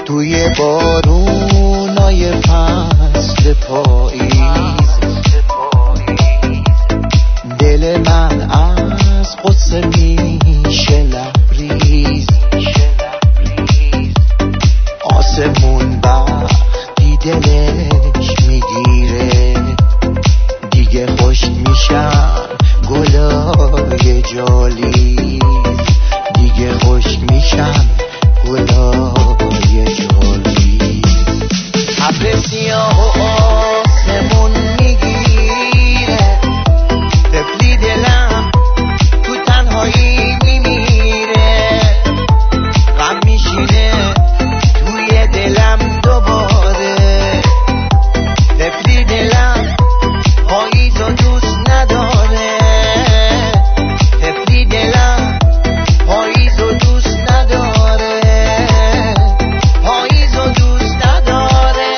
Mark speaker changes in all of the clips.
Speaker 1: توی بارونای فصل پاییز دل من از قصه میشه لبریز. آسمون وقتی دلش میگیره دیگه خشک میشن گلای جالیز، دیگه خشک میشن گلای جالیز. ابر سیاه و آسمون میگیره، طفلی دلم تو تنهایی میمیره، غم میشینه توی دلم دوباره، طفلی دلم پاییزو دوست نداره، طفلی دلم پاییزو دوست نداره، پاییزو دوست نداره.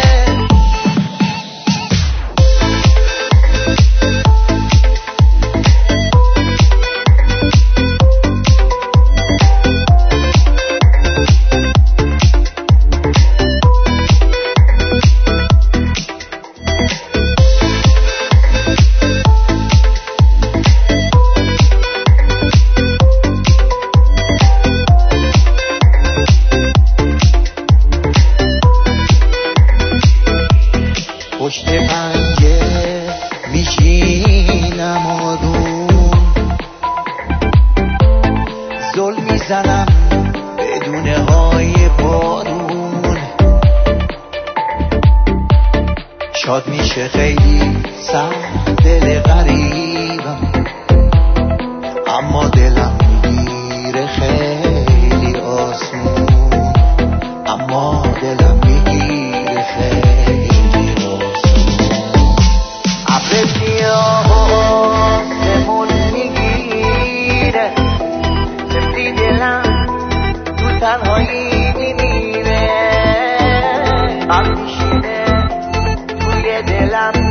Speaker 1: پشت پنجره میشینم آروم، زل میزنم بدون های بارون، شاد میشه خیلی سخت دل غریبم، اما دلم میگیره خیلی آسون، اما دلم میگیره خیلی ابر سیاه و آسمون میگیره، طفلی دلم تو تنهایی میمیره، غم میشینه توی دلم